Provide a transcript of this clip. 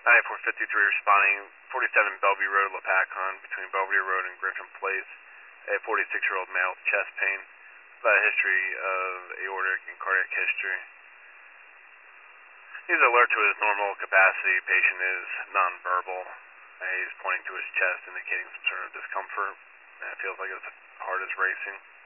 9453 responding, 47 Bellevue Road, Lapacon, between Belvedere Road and Griffin Place. A 46-year-old male with chest pain. About a history of aortic and cardiac history. He's alert to his normal capacity. Patient is nonverbal. He's pointing to his chest, indicating some sort of discomfort. It feels like his heart is racing.